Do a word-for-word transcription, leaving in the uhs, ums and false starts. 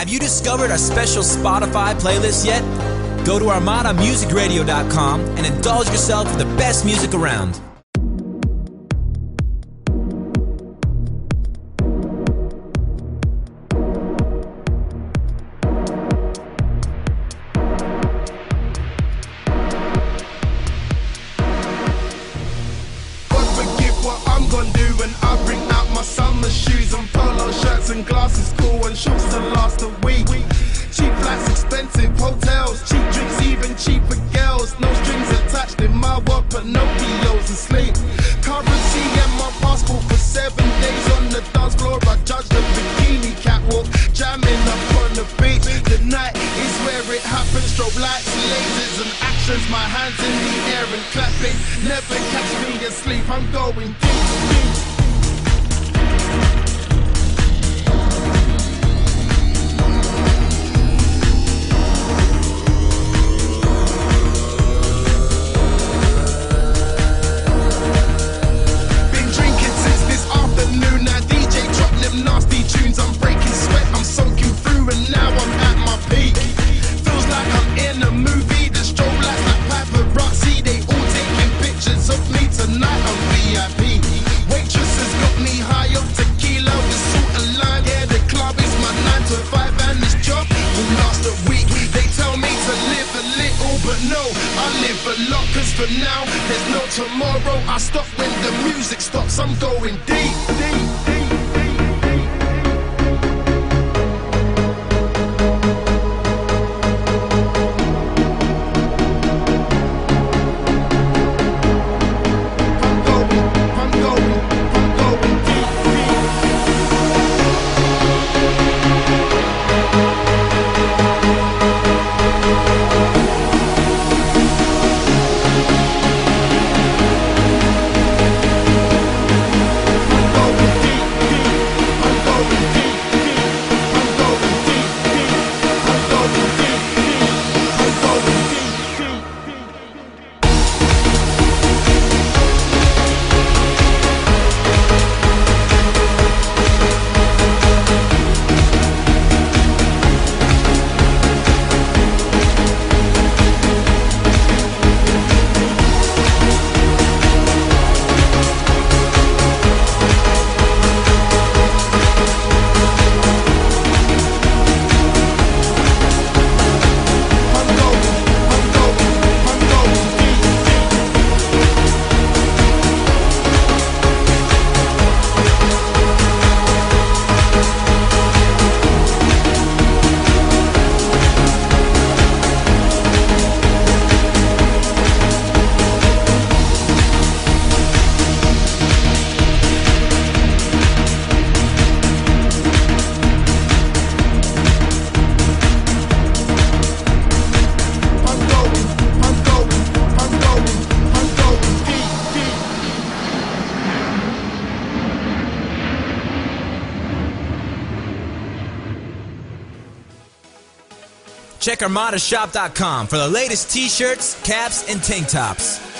Have you discovered our special Spotify playlist yet? Go to armada music radio dot com and indulge yourself with the best music around. And glasses cool and shorts to last a week. Cheap flights, expensive hotels, cheap drinks, even cheaper girls. No strings attached in my world, Pinocchio's asleep. Currency and my passport for seven days on the dance floor. I judge the bikini catwalk, jamming up on the beach. The night is where it happens. Strobe lights, lasers and actions. My hands in the air and clapping. Never catch me asleep. I'm going deep, deep. For now, there's no tomorrow. I stop when the music stops. I'm going deep, deep, deep. Check armada shop dot com for the latest t-shirts, caps, and tank tops.